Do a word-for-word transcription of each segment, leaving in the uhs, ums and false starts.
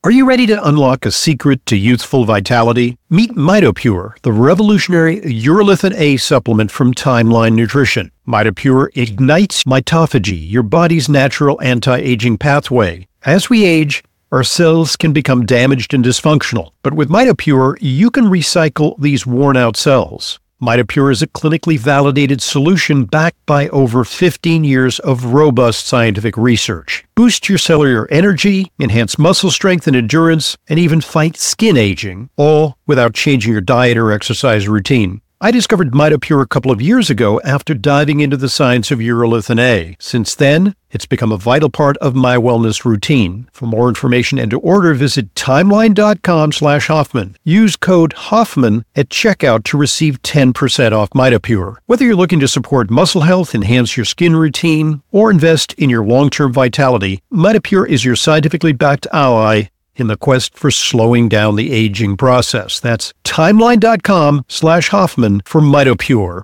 Are you ready to unlock a secret to youthful vitality? Meet MitoPure, the revolutionary urolithin A supplement from Timeline Nutrition. MitoPure ignites mitophagy, your body's natural anti-aging pathway. As we age, our cells can become damaged and dysfunctional, but with MitoPure, you can recycle these worn-out cells. MitoPure is a clinically validated solution backed by over fifteen years of robust scientific research. Boost your cellular energy, enhance muscle strength and endurance, and even fight skin aging, all without changing your diet or exercise routine. I discovered MitoPure a couple of years ago after diving into the science of urolithin A. Since then, it's become a vital part of my wellness routine. For more information and to order, visit timeline.com slash Hoffman. Use code Hoffman at checkout to receive ten percent off MitoPure. Whether you're looking to support muscle health, enhance your skin routine, or invest in your long-term vitality, MitoPure is your scientifically backed ally in the quest for slowing down the aging process. That's timeline.com slash Hoffman for MitoPure.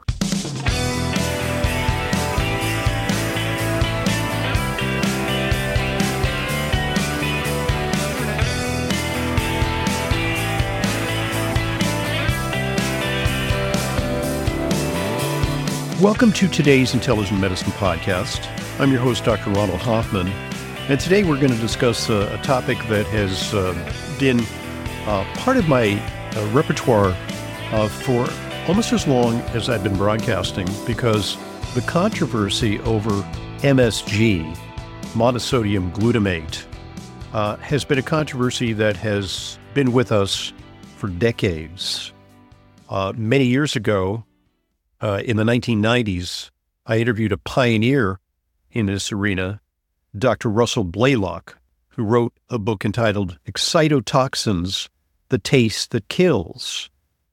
Welcome to today's Intelligent Medicine Podcast. I'm your host, Doctor Ronald Hoffman. And today we're going to discuss a, a topic that has uh, been uh, part of my uh, repertoire uh, for almost as long as I've been broadcasting, because the controversy over M S G, monosodium glutamate, uh, has been a controversy that has been with us for decades. Uh, many years ago, uh, in the nineteen nineties, I interviewed a pioneer in this arena, Doctor Russell Blaylock, who wrote a book entitled Excitotoxins, The Taste That Kills,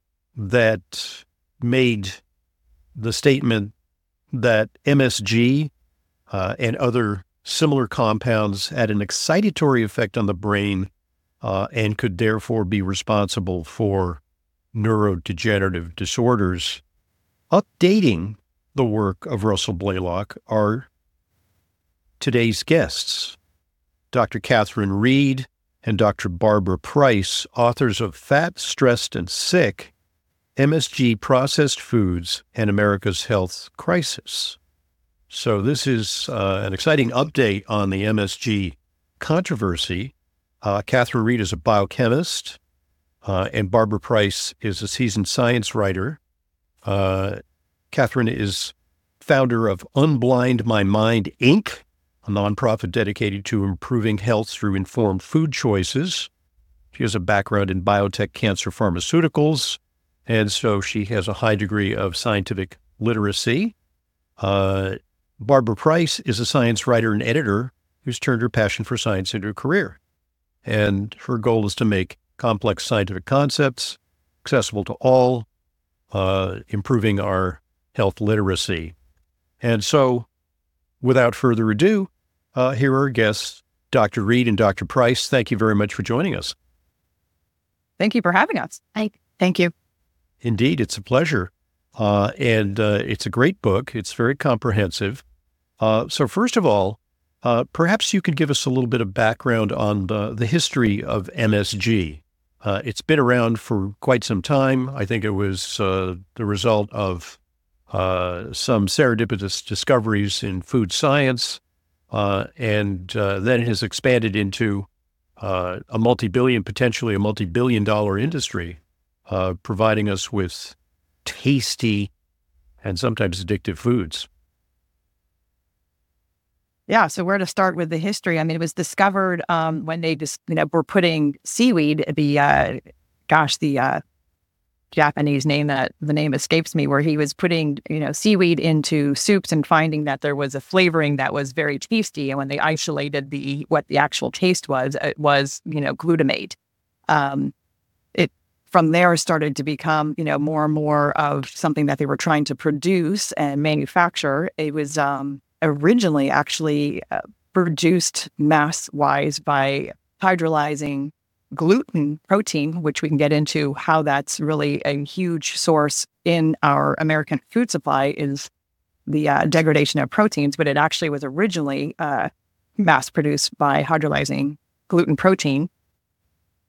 that made the statement that M S G uh, and other similar compounds had an excitatory effect on the brain uh, and could therefore be responsible for neurodegenerative disorders. Updating the work of Russell Blaylock are today's guests, Doctor Catherine Reed and Doctor Barbara Price, authors of Fat, Stressed, and Sick, M S G Processed Foods and America's Health Crisis. So this is uh, an exciting update on the M S G controversy. Uh, Catherine Reed is a biochemist, uh, and Barbara Price is a seasoned science writer. Uh, Catherine is founder of Unblind My Mind, Incorporated, a nonprofit dedicated to improving health through informed food choices. She has a background in biotech cancer pharmaceuticals, and so she has a high degree of scientific literacy. Uh, Barbara Price is a science writer and editor who's turned her passion for science into a career. And her goal is to make complex scientific concepts accessible to all, uh, improving our health literacy. And so, without further ado, Uh, here are our guests, Doctor Reed and Doctor Price. Thank you very much for joining us. Thank you for having us. Thank, thank you. Indeed, it's a pleasure. Uh, and uh, it's a great book. It's very comprehensive. Uh, so first of all, uh, perhaps you could give us a little bit of background on the, the history of M S G. Uh, it's been around for quite some time. I think it was uh, the result of uh, some serendipitous discoveries in food science. Uh, and uh, then it has expanded into uh, a multi-billion, potentially a multi-billion dollar industry, uh, providing us with tasty and sometimes addictive foods. Yeah, so where to start with the history? I mean, it was discovered um, when they just, you know, were putting seaweed, the, uh, gosh, the uh, Japanese name, that the name escapes me, where he was putting, you know, seaweed into soups and finding that there was a flavoring that was very tasty. And when they isolated the, what the actual taste was, it was, you know, glutamate. Um, it, from there started to become, you know, more and more of something that they were trying to produce and manufacture. It was um, originally actually uh, produced mass-wise by hydrolyzing gluten protein, which we can get into how that's really a huge source in our American food supply, is the uh, degradation of proteins. But it actually was originally uh, mass produced by hydrolyzing gluten protein.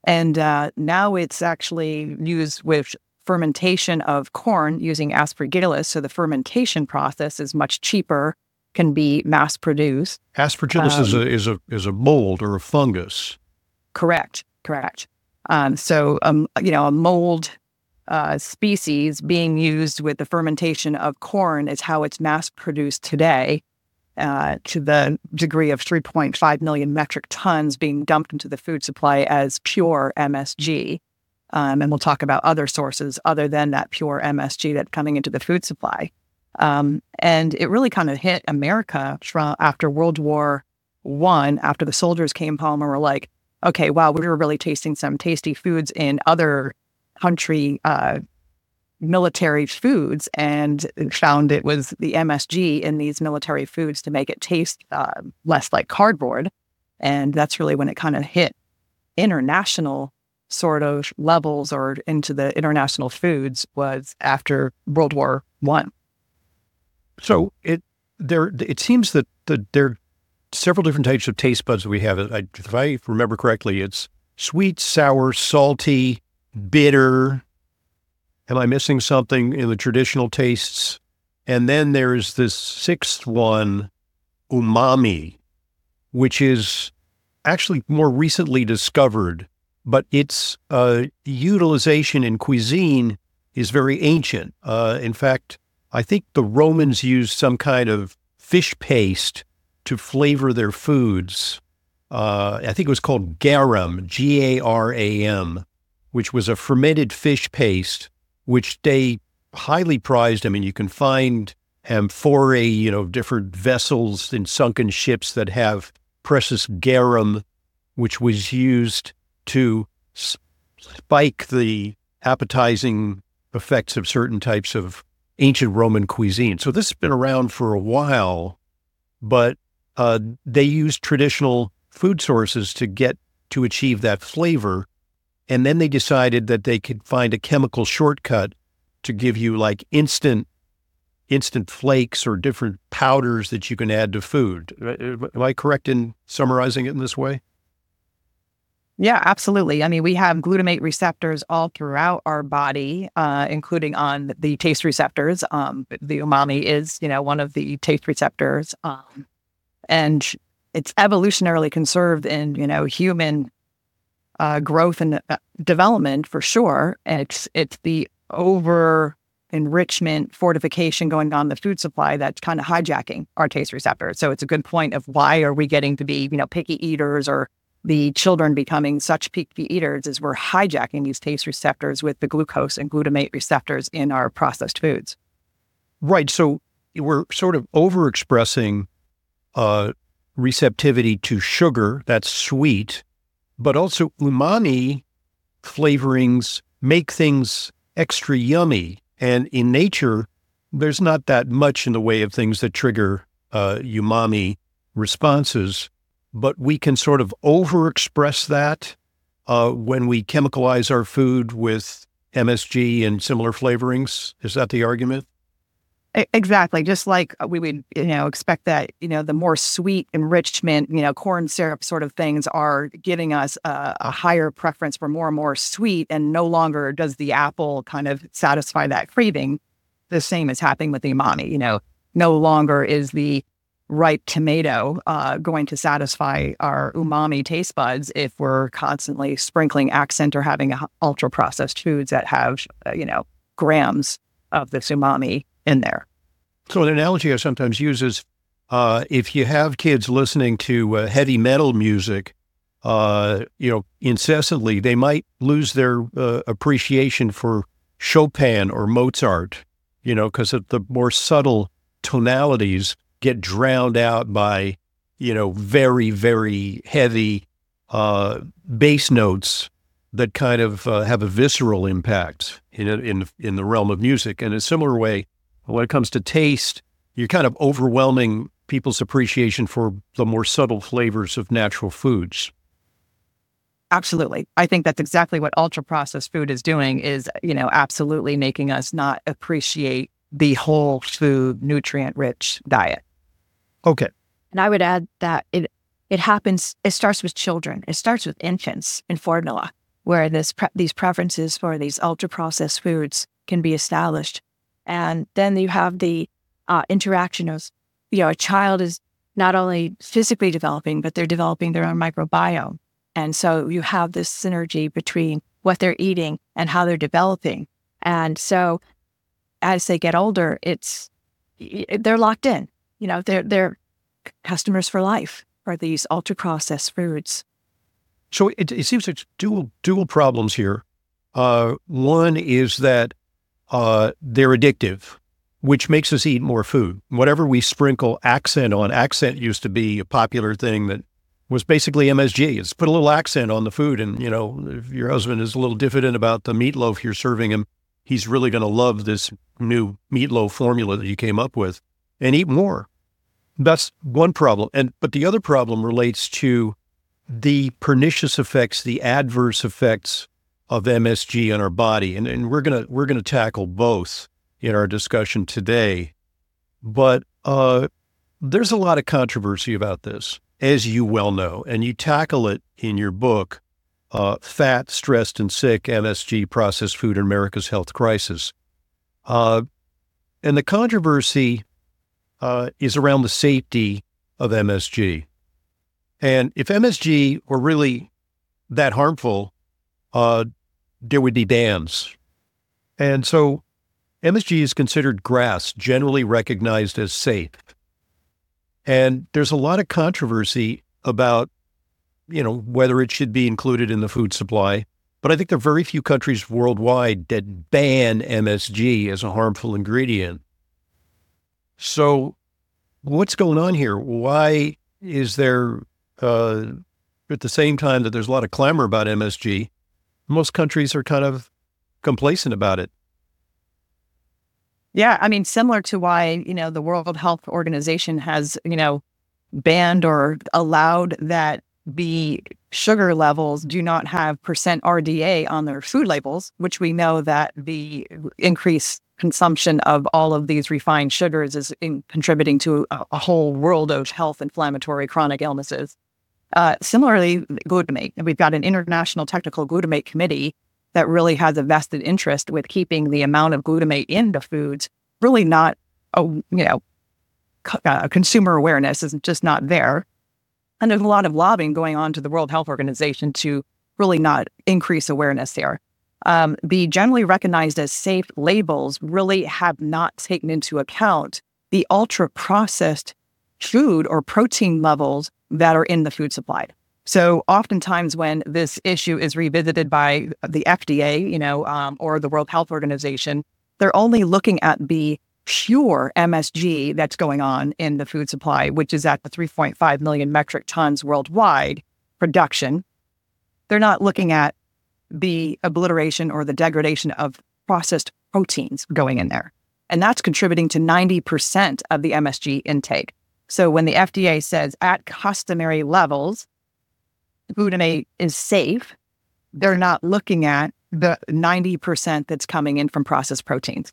And uh, now it's actually used with fermentation of corn using aspergillus. So the fermentation process is much cheaper, can be mass produced. Aspergillus um, is a is a is a mold or a fungus. Correct, correct. Um, so um, you know, a mold uh, species being used with the fermentation of corn is how it's mass produced today, uh, to the degree of three point five million metric tons being dumped into the food supply as pure M S G. Um, and we'll talk about other sources other than that pure M S G that's coming into the food supply. Um, and it really kind of hit America from after World War One, after the soldiers came home and were like, okay, wow, we were really tasting some tasty foods in other country uh, military foods, and found it was the M S G in these military foods to make it taste uh, less like cardboard. And that's really when it kind of hit international sort of levels or into the international foods, was after World War One. So it there it seems that the, there are several different types of taste buds that we have. I, if I remember correctly, it's sweet, sour, salty, bitter. Am I missing something in the traditional tastes? And then there's this sixth one, umami, which is actually more recently discovered, but its uh, utilization in cuisine is very ancient. Uh, in fact, I think the Romans used some kind of fish paste to flavor their foods. Uh, I think it was called garum, G A R A M, which was a fermented fish paste, which they highly prized. I mean, you can find amphorae, you know, different vessels in sunken ships that have precious garum, which was used to spike the appetizing effects of certain types of ancient Roman cuisine. So this has been around for a while, but uh, they used traditional food sources to get to achieve that flavor. And then they decided that they could find a chemical shortcut to give you like instant, instant flakes or different powders that you can add to food. Am I correct in summarizing it in this way? Yeah, absolutely. I mean, we have glutamate receptors all throughout our body, uh, including on the taste receptors. Um, the umami is, you know, one of the taste receptors, um, and it's evolutionarily conserved in, you know, human uh, growth and uh, development for sure. And it's it's the over enrichment, fortification going on in the food supply that's kind of hijacking our taste receptors. So it's a good point of why are we getting to be, you know, picky eaters, or the children becoming such picky eaters, is we're hijacking these taste receptors with the glucose and glutamate receptors in our processed foods. Right. So we're sort of overexpressing uh, receptivity to sugar, that's sweet, but also umami flavorings make things extra yummy. And in nature, there's not that much in the way of things that trigger uh, umami responses. But we can sort of overexpress that uh, when we chemicalize our food with M S G and similar flavorings. Is that the argument? Exactly. Just like we would, you know, expect that, you know, the more sweet enrichment, you know, corn syrup sort of things are giving us a, a higher preference for more and more sweet, and no longer does the apple kind of satisfy that craving. The same is happening with the umami. You know, no longer is the ripe tomato uh, going to satisfy our umami taste buds if we're constantly sprinkling accent or having ultra processed foods that have, uh, you know, grams of this umami in there. So an analogy I sometimes use is uh, if you have kids listening to uh, heavy metal music, uh, you know, incessantly, they might lose their uh, appreciation for Chopin or Mozart, you know, because of the more subtle tonalities get drowned out by, you know, very, very heavy uh, bass notes that kind of uh, have a visceral impact in, in, in the realm of music. In a similar way, when it comes to taste, you're kind of overwhelming people's appreciation for the more subtle flavors of natural foods. Absolutely. I think that's exactly what ultra-processed food is doing, is, you know, absolutely making us not appreciate the whole food, nutrient-rich diet. Okay. And I would add that it it happens, it starts with children. It starts with infants in formula. where this pre- these preferences for these ultra-processed foods can be established. And then you have the uh, interaction of, you know, a child is not only physically developing, but they're developing their own microbiome. And so you have this synergy between what they're eating and how they're developing. And so as they get older, it's they're locked in. You know, they're they're customers for life for these ultra-processed foods. So it, it seems it's dual dual problems here. Uh, one is that uh, they're addictive, which makes us eat more food. Whatever we sprinkle accent on, accent used to be a popular thing that was basically M S G. It's put a little accent on the food, and you know, if your husband is a little diffident about the meatloaf you're serving him, he's really going to love this new meatloaf formula that you came up with, and eat more. That's one problem. And but the other problem relates to the pernicious effects, the adverse effects of M S G on our body. And, and we're gonna we're gonna tackle both in our discussion today. But uh, there's a lot of controversy about this, as you well know, and you tackle it in your book, uh, Fat, Stressed, and Sick, M S G, Processed Food, and America's Health Crisis. Uh, and the controversy uh, is around the safety of M S G. And if M S G were really that harmful, uh, there would be bans. And so M S G is considered GRAS, generally recognized as safe. And there's a lot of controversy about, you know, whether it should be included in the food supply. But I think there are very few countries worldwide that ban M S G as a harmful ingredient. So what's going on here? Why is there, uh, at the same time that there's a lot of clamor about M S G, most countries are kind of complacent about it? Yeah, I mean, similar to why, you know, the World Health Organization has, you know, banned or allowed that the sugar levels do not have percent R D A on their food labels, which we know that the increased consumption of all of these refined sugars is in contributing to a, a whole world of health inflammatory chronic illnesses. Uh, similarly, glutamate. We've got an international technical glutamate committee that really has a vested interest with keeping the amount of glutamate in the foods really not, a, you know, uh, consumer awareness is just not there. And there's a lot of lobbying going on to the World Health Organization to really not increase awareness there. Um, the generally recognized as safe labels really have not taken into account the ultra-processed food or protein levels that are in the food supply. So oftentimes when this issue is revisited by the F D A, you know, um, or the World Health Organization, they're only looking at the pure M S G that's going on in the food supply, which is at the three point five million metric tons worldwide production. They're not looking at the obliteration or the degradation of processed proteins going in there. And that's contributing to ninety percent of the M S G intake. So when the F D A says at customary levels, glutamate is safe, they're not looking at the ninety percent that's coming in from processed proteins.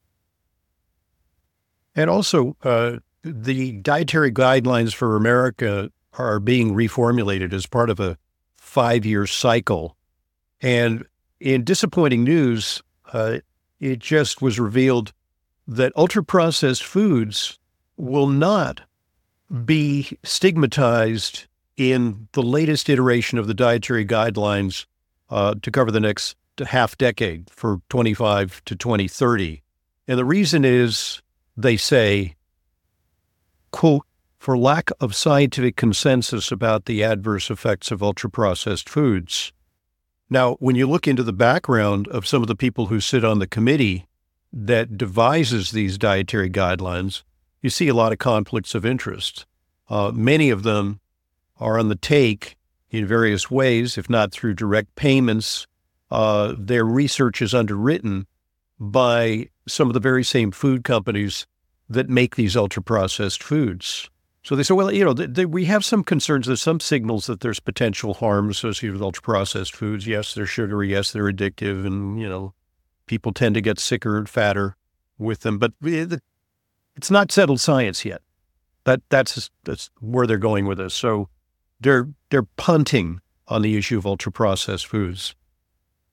And also, uh, the dietary guidelines for America are being reformulated as part of a five-year cycle. And in disappointing news, uh, it just was revealed that ultra-processed foods will not be stigmatized in the latest iteration of the dietary guidelines uh, to cover the next half decade for twenty-five to twenty thirty. And the reason is, they say, quote, for lack of scientific consensus about the adverse effects of ultra-processed foods. Now, when you look into the background of some of the people who sit on the committee that devises these dietary guidelines, you see a lot of conflicts of interest. Uh, many of them are on the take in various ways, if not through direct payments. Uh, their research is underwritten by some of the very same food companies that make these ultra-processed foods. So they say, well, you know, th- th- we have some concerns. There's some signals that there's potential harm associated with ultra-processed foods. Yes, they're sugary. Yes, they're addictive. And, you know, people tend to get sicker and fatter with them. But it's not settled science yet. That That's that's where they're going with this. So they're they're punting on the issue of ultra-processed foods.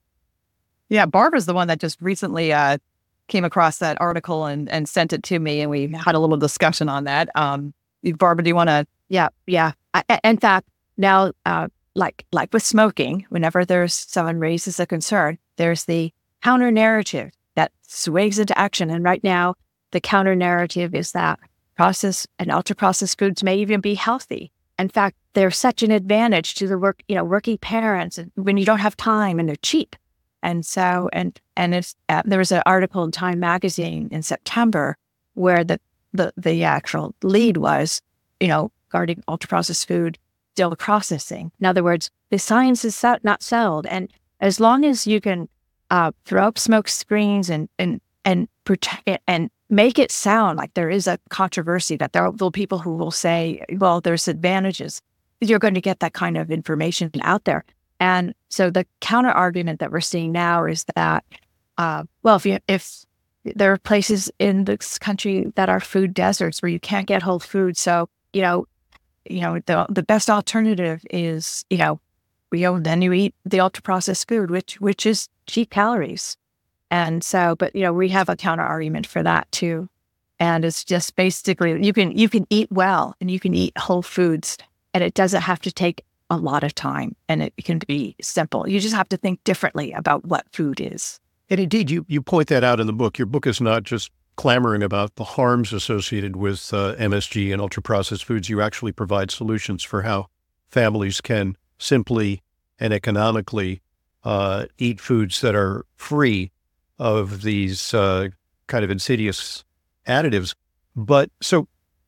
Yeah, Barbara's the one that just recently uh, came across that article and, and sent it to me, and we had a little discussion on that. Um, Barbara, do you want to? Yeah, yeah. I, I- in fact, now, uh, like like with smoking, whenever there's someone raises a concern, there's the counter narrative that sways into action. And right now, the counter narrative is that processed and ultra processed foods may even be healthy. In fact, they're such an advantage to the work, you know, working parents, and when you don't have time and they're cheap. And so, and and it's uh, there was an article in Time Magazine in September where the the the actual lead was, you know, regarding ultra processed food still processing. In other words, the science is set, not settled, and as long as you can uh, throw up smoke screens and and and protect it and make it sound like there is a controversy, that there will be people who will say, well, there's advantages, you're going to get that kind of information out there. And so the counter argument that we're seeing now is that, uh, well, if you, if there are places in this country that are food deserts where you can't get whole food, so you know, you know, the the best alternative is, you know, you know, then you eat the ultra processed food, which which is cheap calories, and so, but you know, we have a counter argument for that too, and it's just basically you can you can eat well and you can eat whole foods, and it doesn't have to take a lot of time, and it can be simple. You just have to think differently about what food is. And indeed, you, you point that out in the book. Your book is not just clamoring about the harms associated with uh, M S G and ultra-processed foods. You actually provide solutions for how families can simply and economically uh, eat foods that are free of these uh, kind of insidious additives. But so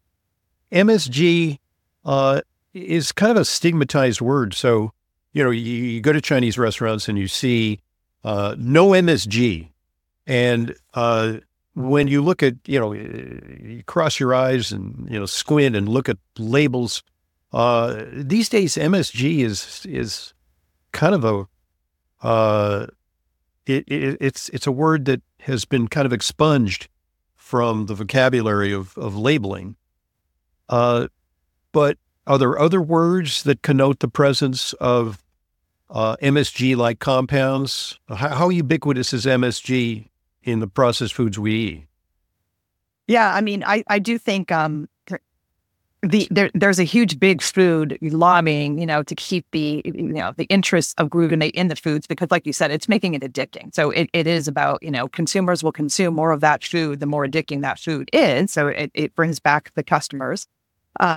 M S G uh, is kind of a stigmatized word. So, you know, you, you go to Chinese restaurants and you see uh, no M S G. And uh, when you look at, you know, you cross your eyes and, you know, squint and look at labels, uh, these days M S G is is kind of a, uh, it, it, it's it's a word that has been kind of expunged from the vocabulary of, of labeling. Uh, but are there other words that connote the presence of uh, M S G-like compounds? How, how ubiquitous is M S G in the processed foods we eat? Yeah, I mean, I, I do think um, the there there's a huge big food lobbying, you know, to keep the you know the interests of glutamate in the foods, because, like you said, it's making it addicting. So it, it is about, you know, consumers will consume more of that food the more addicting that food is. So it, it brings back the customers. Uh,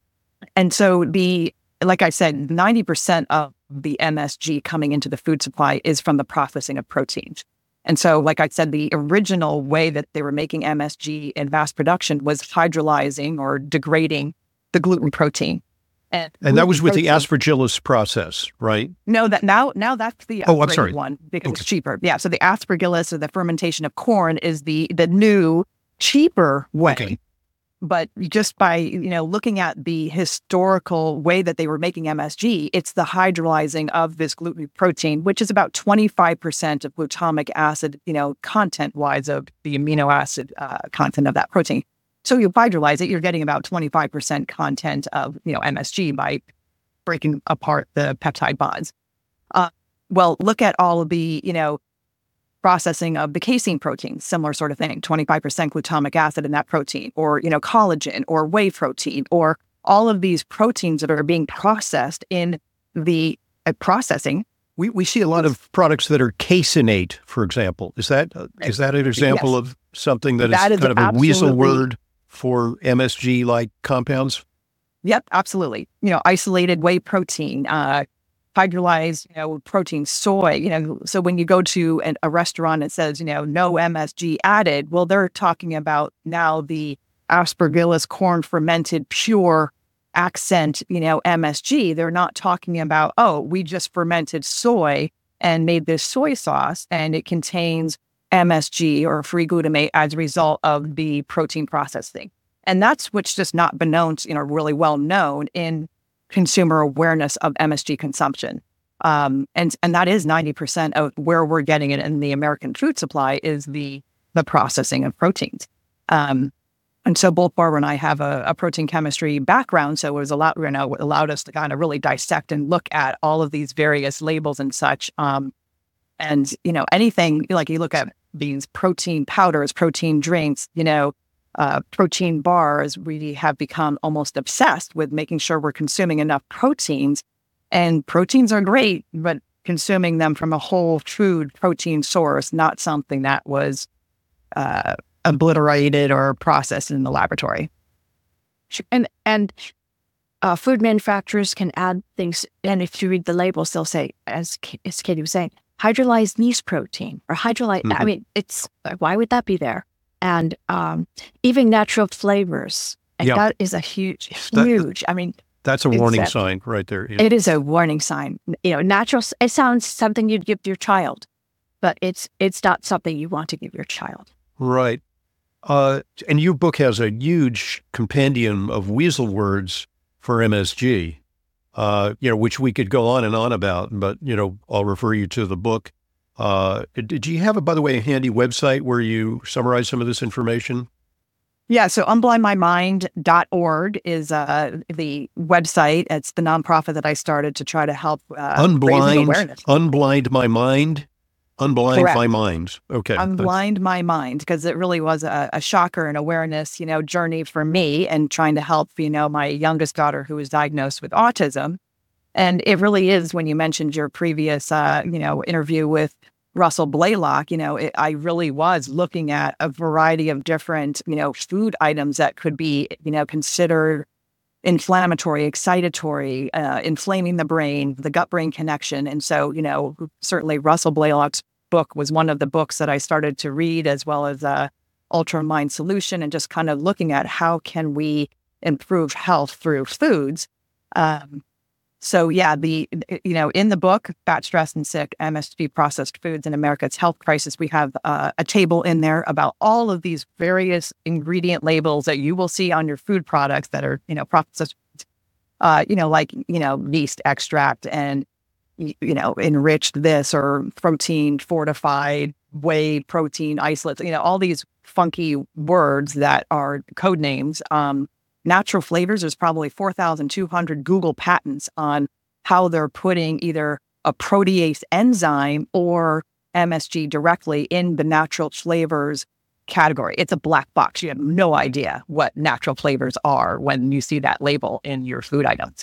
And so the, like I said, ninety percent of the M S G coming into the food supply is from the processing of proteins. And so, like I said, the original way that they were making M S G in mass production was hydrolyzing or degrading the gluten protein. And, and that was with protein. The Aspergillus process, right? No, that now now that's the oh, I'm sorry. one because okay. it's cheaper. Yeah, so the Aspergillus, or the fermentation of corn, is the the new, cheaper way. Okay. But just by, you know, looking at the historical way that they were making M S G, it's the hydrolyzing of this gluten protein, which is about twenty-five percent of glutamic acid, you know, content-wise of the amino acid uh, content of that protein. So you hydrolyze it, you're getting about twenty-five percent content of, you know, M S G by breaking apart the peptide bonds. Uh, well, look at all of the, you know, processing of the casein protein, similar sort of thing, twenty-five percent glutamic acid in that protein, or, you know, collagen or whey protein, or all of these proteins that are being processed in the uh, processing. We we see a lot of products that are caseinate, for example. Is that uh, is that an example yes. of something that, that is, is kind of a weasel word for M S G-like compounds? Yep, absolutely. You know, isolated whey protein, uh, hydrolyzed, you know, protein, soy, you know, so when you go to an, a restaurant and says, you know, no M S G added, well, they're talking about now the Aspergillus corn fermented pure accent, you know, M S G. They're not talking about, oh, we just fermented soy and made this soy sauce and it contains M S G or free glutamate as a result of the protein processing. And that's what's just not been known, you know, really well known in consumer awareness of M S G consumption. Um, and and that is ninety percent of where we're getting it in the American food supply is the the processing of proteins. Um, and so both Barbara and I have a, a protein chemistry background, so it was allowed, you know, allowed us to kind of really dissect and look at all of these various labels and such. Um, And, you know, anything like you look at these protein powders, protein drinks, you know, uh, protein bars, we have become almost obsessed with making sure we're consuming enough proteins. And proteins are great, but consuming them from a whole food protein source, not something that was uh, obliterated or processed in the laboratory. And and uh, food manufacturers can add things, and if you read the labels, they'll say, as as Katie was saying, hydrolyzed yeast protein or hydrolyzed. Mm-hmm. I mean, it's why would that be there? And um, even natural flavors. And yeah. that is a huge, huge. That, I mean, that's a warning that, sign right there. Yeah. It is a warning sign. You know, natural. It sounds something you'd give your child, but it's it's not something you want to give your child. Right. Uh, and your book has a huge compendium of weasel words for M S G, uh, you know, which we could go on and on about, but, you know, I'll refer you to the book. Uh, did you have, a, by the way, a handy website where you summarize some of this information? Yeah, so unblind my mind dot org is uh, the website. It's the nonprofit that I started to try to help uh, Unblind, raise awareness. Unblind My Mind? Unblind Correct. My Mind. Okay. Unblind That's... My Mind, because it really was a, a shocker and awareness, you know, journey for me and trying to help, you know, my youngest daughter who was diagnosed with autism. And it really is, when you mentioned your previous, uh, you know, interview with Russell Blaylock, you know, it, I really was looking at a variety of different, you know, food items that could be, you know, considered inflammatory, excitatory, uh, inflaming the brain, the gut-brain connection. And so, you know, certainly Russell Blaylock's book was one of the books that I started to read, as well as uh, Ultra Mind Solution, and just kind of looking at how can we improve health through foods. Um, so yeah, the, you know, in the book, Fat, Stressed, and Sick, M S G Processed Foods in America's Health Crisis, we have uh, a table in there about all of these various ingredient labels that you will see on your food products that are, you know, processed, uh, you know, like, you know, yeast extract and, you know, enriched this, or protein fortified, whey protein isolates, you know, all these funky words that are code names. Um, Natural flavors, there's probably four thousand two hundred Google patents on how they're putting either a protease enzyme or M S G directly in the natural flavors category. It's a black box. You have no idea what natural flavors are when you see that label in your food items.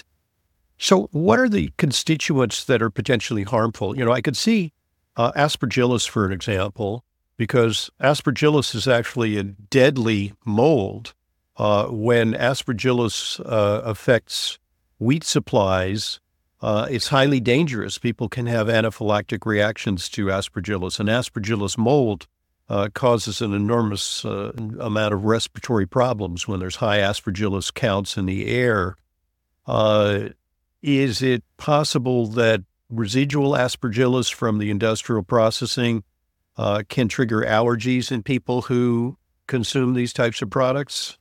So what are the constituents that are potentially harmful? You know, I could see uh, aspergillus, for an example, because aspergillus is actually a deadly mold. Uh, when aspergillus uh, affects wheat supplies, uh, it's highly dangerous. People can have anaphylactic reactions to aspergillus. And aspergillus mold uh, causes an enormous uh, amount of respiratory problems when there's high aspergillus counts in the air. Uh, is it possible that residual aspergillus from the industrial processing uh, can trigger allergies in people who consume these types of products?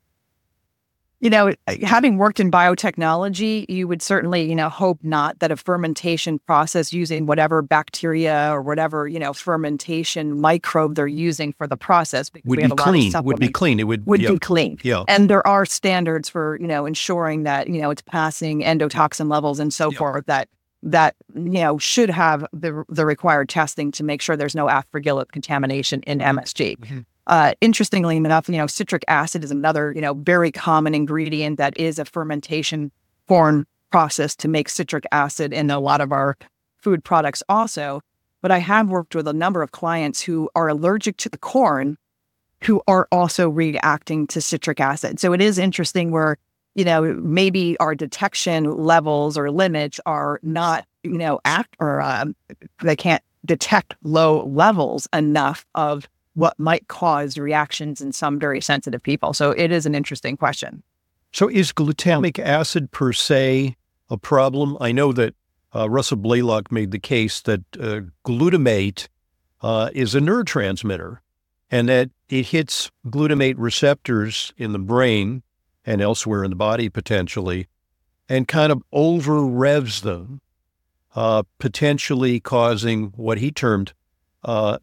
You know, having worked in biotechnology, you would certainly, you know, hope not that a fermentation process using whatever bacteria or whatever, you know, fermentation microbe they're using for the process would be clean. Would be clean. It would would yeah. be clean. Yeah. And there are standards for, you know, ensuring that, you know, it's passing endotoxin levels and so yeah. forth that that, you know, should have the the required testing to make sure there's no aspergillus contamination in M S G. Mm-hmm. Uh, interestingly enough, you know, citric acid is another, you know, very common ingredient that is a fermentation corn process to make citric acid in a lot of our food products also. But I have worked with a number of clients who are allergic to the corn who are also reacting to citric acid. So it is interesting where, you know, maybe our detection levels or limits are not, you know, act or um, they can't detect low levels enough of what might cause reactions in some very sensitive people. So it is an interesting question. So is glutamic acid per se a problem? I know that uh, Russell Blaylock made the case that uh, glutamate uh, is a neurotransmitter and that it hits glutamate receptors in the brain and elsewhere in the body potentially and kind of over revs them, uh, potentially causing what he termed uh,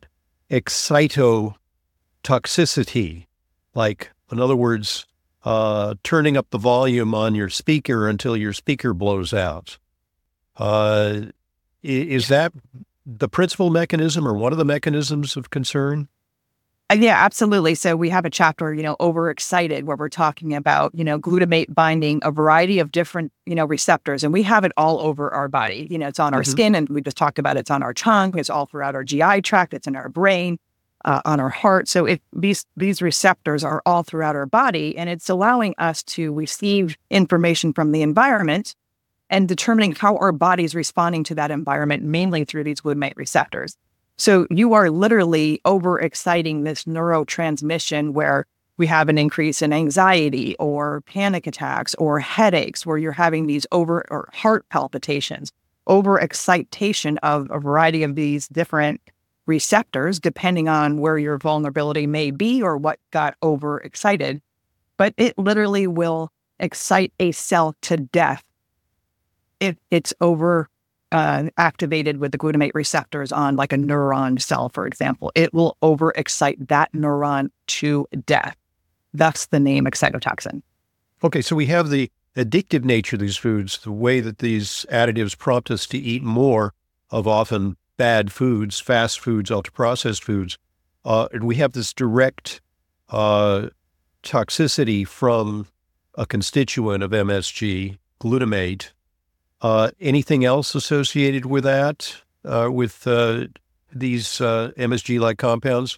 excitotoxicity, like, in other words, uh, turning up the volume on your speaker until your speaker blows out. Uh, is that the principal mechanism or one of the mechanisms of concern? Uh, Yeah, absolutely. So we have a chapter, you know, overexcited, where we're talking about, you know, glutamate binding a variety of different, you know, receptors. And we have it all over our body. You know, it's on our Mm-hmm. skin, and we just talked about it's on our tongue. It's all throughout our G I tract. It's in our brain, uh, on our heart. So if these these receptors are all throughout our body, and it's allowing us to receive information from the environment and determining how our body's responding to that environment, mainly through these glutamate receptors. So you are literally overexciting this neurotransmission, where we have an increase in anxiety or panic attacks or headaches, where you're having these over or heart palpitations, overexcitation of a variety of these different receptors, depending on where your vulnerability may be or what got overexcited. But it literally will excite a cell to death if it's over uh, activated with the glutamate receptors on like a neuron cell, for example. It will overexcite that neuron to death. That's the name excitotoxin. Okay, so we have the addictive nature of these foods, the way that these additives prompt us to eat more of often bad foods, fast foods, ultra-processed foods. Uh, and we have this direct uh, toxicity from a constituent of M S G, glutamate. Uh, anything else associated with that, uh, with uh, these uh, M S G-like compounds?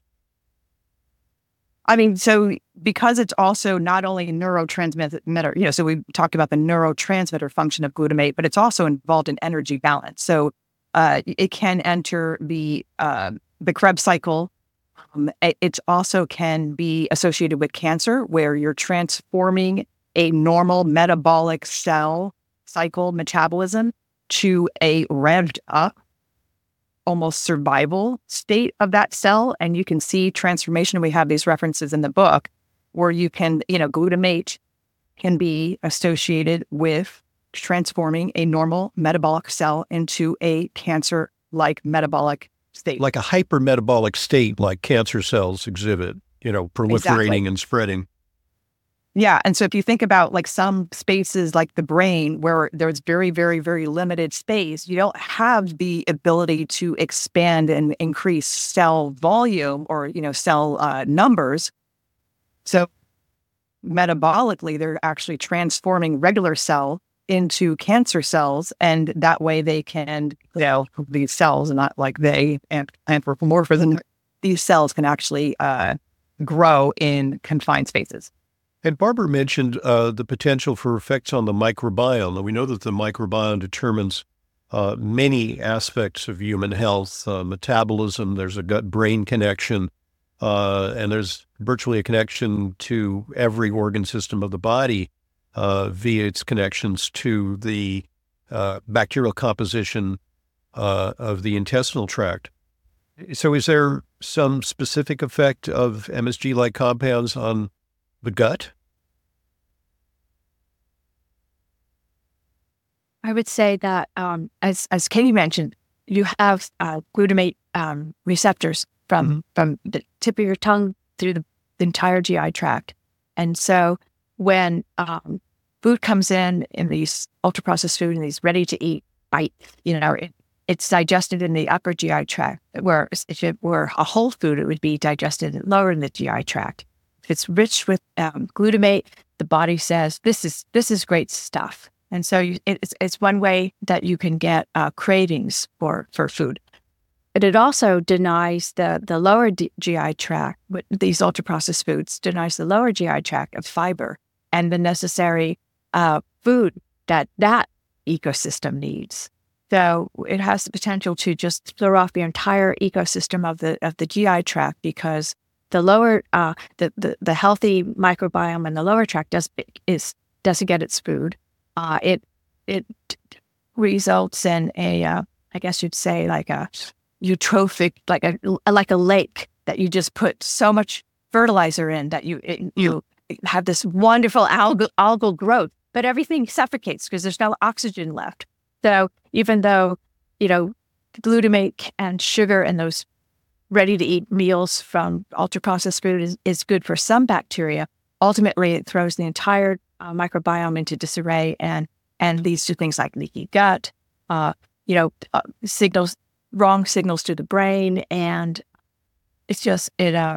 I mean, so because it's also not only neurotransmitter, you know, so we talked about the neurotransmitter function of glutamate, but it's also involved in energy balance. So uh, it can enter the uh, the Krebs cycle. Um, it it also can be associated with cancer, where you're transforming a normal metabolic cell cycle metabolism to a revved up, almost survival state of that cell. And you can see transformation. We have these references in the book where you can, you know, glutamate can be associated with transforming a normal metabolic cell into a cancer-like metabolic state. Like a hypermetabolic state, like cancer cells exhibit, you know, proliferating Exactly. and spreading. Yeah. And so if you think about like some spaces like the brain, where there's very, very, very limited space, you don't have the ability to expand and increase cell volume or, you know, cell uh, numbers. So metabolically, they're actually transforming regular cell into cancer cells. And that way they can, you know, these cells, and not like they, and anthropomorphism, these cells can actually uh, grow in confined spaces. And Barbara mentioned uh, the potential for effects on the microbiome. And we know that the microbiome determines uh, many aspects of human health, uh, metabolism, there's a gut-brain connection, uh, and there's virtually a connection to every organ system of the body uh, via its connections to the uh, bacterial composition uh, of the intestinal tract. So is there some specific effect of M S G-like compounds on the gut? I would say that, um, as as Katie mentioned, you have uh, glutamate um, receptors from Mm-hmm. from the tip of your tongue through the, the entire G I tract, and so when um, food comes in in these ultra processed food and these ready to eat bites, you know, it, it's digested in the upper G I tract. Whereas if it were a whole food, it would be digested lower in the G I tract. If it's rich with um, glutamate, the body says this is this is great stuff. And so you, it's it's one way that you can get uh, cravings for, for food. But it also denies the, the lower D- G I tract, with these ultra-processed foods, denies the lower G I tract of fiber and the necessary uh, food that that ecosystem needs. So it has the potential to just throw off the entire ecosystem of the of the G I tract, because the lower, uh, the, the the healthy microbiome in the lower tract does is doesn't get its food. Uh, it it results in a, uh, I guess you'd say, like a eutrophic, like a like a lake that you just put so much fertilizer in that you it, you have this wonderful algal algal growth, but everything suffocates because there's no oxygen left. So even though, you know, glutamate and sugar and those ready-to-eat meals from ultra-processed food is, is good for some bacteria, ultimately it throws the entire uh, microbiome into disarray and and leads to things like leaky gut, uh, you know, uh, signals wrong signals to the brain, and it's just it uh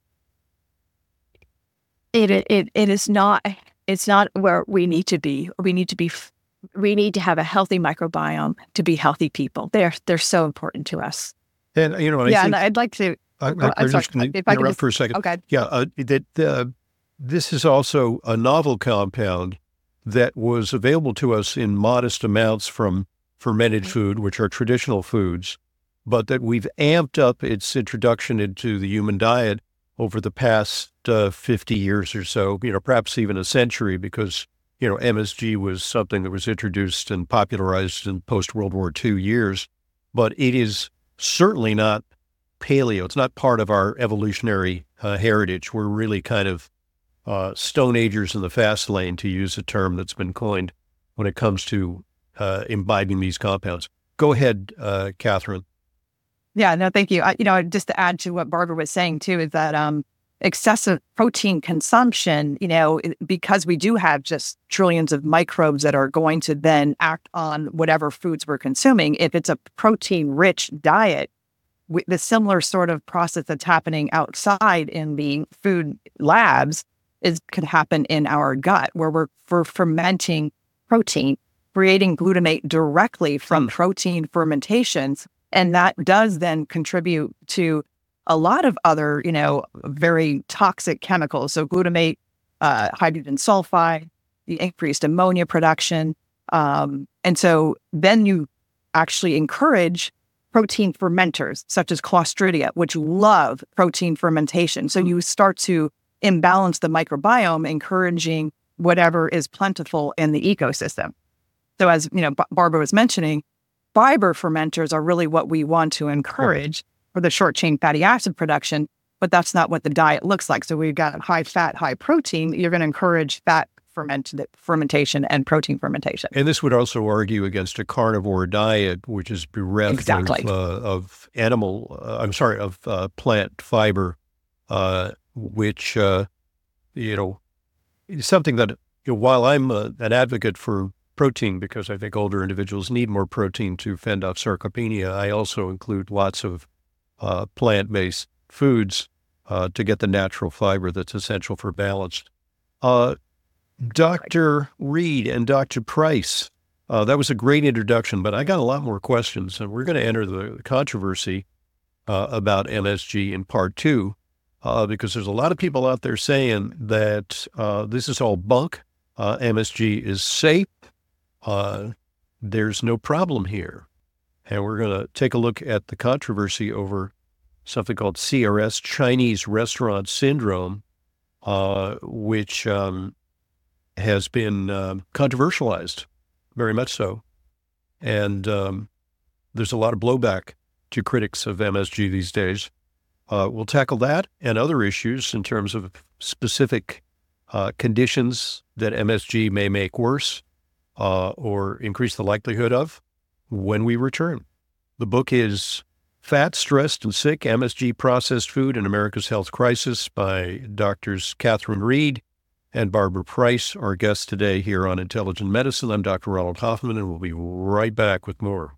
it it it is not it's not where we need to be. We need to be we need to have a healthy microbiome to be healthy people. They're they're so important to us. And you know, and yeah, I think, and I'd like to. I, well, I, I'm sorry, just going to if I could interrupt just- for a second. Okay. Yeah, uh, that uh, this is also a novel compound that was available to us in modest amounts from fermented food, which are traditional foods, but that we've amped up its introduction into the human diet over the past uh, fifty years or so, you know, perhaps even a century, because, you know, M S G was something that was introduced and popularized in post-World War Two years, but it is certainly not paleo. It's not part of our evolutionary uh, heritage. We're really kind of uh, Stone Agers in the fast lane, to use a term that's been coined when it comes to uh, imbibing these compounds. Go ahead, uh, Catherine. Yeah, no, thank you. I, you know, just to add to what Barbara was saying too, is that um, excessive protein consumption, you know, because we do have just trillions of microbes that are going to then act on whatever foods we're consuming. If it's a protein-rich diet, we, the similar sort of process that's happening outside in the food labs is could happen in our gut, where we're, we're fermenting protein, creating glutamate directly from Hmm. protein fermentations. And that does then contribute to a lot of other, you know, very toxic chemicals. So glutamate, uh, hydrogen sulfide, the increased ammonia production. Um, and so then you actually encourage protein fermenters, such as Clostridia, which love protein fermentation. So you start to imbalance the microbiome, encouraging whatever is plentiful in the ecosystem. So as, you know, B- Barbara was mentioning, fiber fermenters are really what we want to encourage for the short chain fatty acid production, but that's not what the diet looks like. So we've got high fat, high protein. You're going to encourage fat ferment fermentation and protein fermentation. And this would also argue against a carnivore diet, which is bereft Exactly. of, uh, of animal, uh, I'm sorry, of uh, plant fiber, uh, which, uh, you know, is something that, you know, while I'm uh, an advocate for protein, because I think older individuals need more protein to fend off sarcopenia, I also include lots of uh, plant-based foods uh, to get the natural fiber that's essential for balance. Uh, Doctor Reed and Doctor Price, uh, that was a great introduction, but I got a lot more questions, and we're going to enter the controversy uh, about M S G in part two, uh, because there's a lot of people out there saying that uh, this is all bunk. Uh, M S G is safe. Uh, there's no problem here. And we're going to take a look at the controversy over something called C R S, Chinese Restaurant Syndrome, uh, which um, has been um, controversialized, very much so. And um, there's a lot of blowback to critics of M S G these days. Uh, we'll tackle that and other issues in terms of specific uh, conditions that M S G may make worse uh, or increase the likelihood of when we return. The book is Fat, Stressed, and Sick, M S G Processed Food in America's Health Crisis by Doctors Catherine Reed and Barbara Price, our guests today here on Intelligent Medicine. I'm Doctor Ronald Hoffman, and we'll be right back with more.